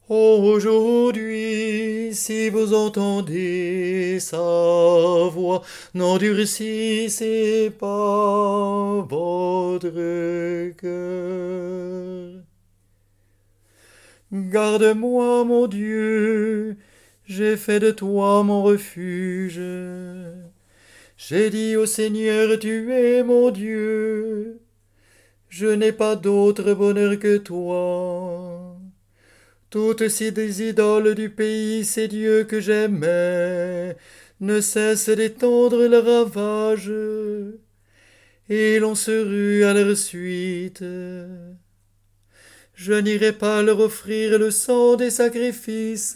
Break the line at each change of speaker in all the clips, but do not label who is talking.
Aujourd'hui, si vous entendez sa voix, n'endurcissez pas votre cœur. Garde-moi, mon Dieu, j'ai fait de toi mon refuge. J'ai dit au Seigneur, tu es mon Dieu. Je n'ai pas d'autre bonheur que toi. Toutes ces idoles du pays, ces dieux que j'aimais, ne cessent d'étendre leurs ravages, et l'on se rue à leur suite. Je n'irai pas leur offrir le sang des sacrifices.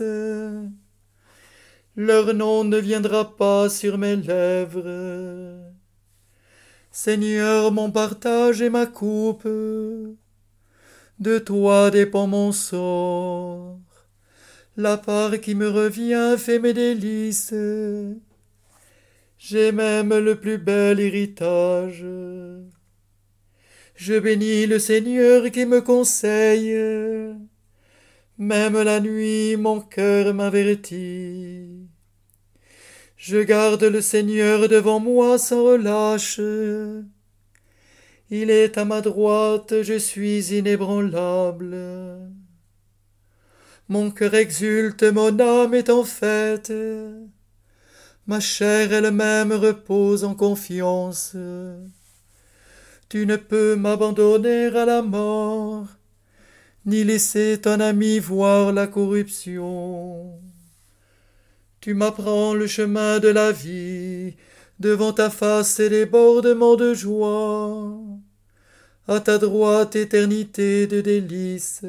Leur nom ne viendra pas sur mes lèvres. Seigneur, mon partage et ma coupe, de toi dépend mon sort. La part qui me revient fait mes délices. J'ai même le plus bel héritage. Je bénis le Seigneur qui me conseille. Même la nuit, mon cœur m'avertit. Je garde le Seigneur devant moi sans relâche. Il est à ma droite, je suis inébranlable. Mon cœur exulte, mon âme est en fête. Ma chair elle-même repose en confiance. Tu ne peux m'abandonner à la mort, ni laisser ton ami voir la corruption. Tu m'apprends le chemin de la vie, devant ta face et débordements de joie. À ta droite éternité de délices.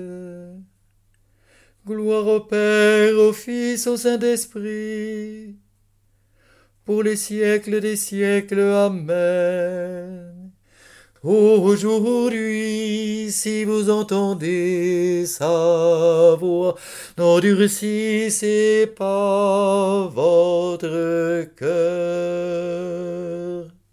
Gloire au Père, au Fils, au Saint-Esprit, pour les siècles des siècles. Amen. Aujourd'hui, si vous entendez sa voix, n'endurcissez pas votre cœur.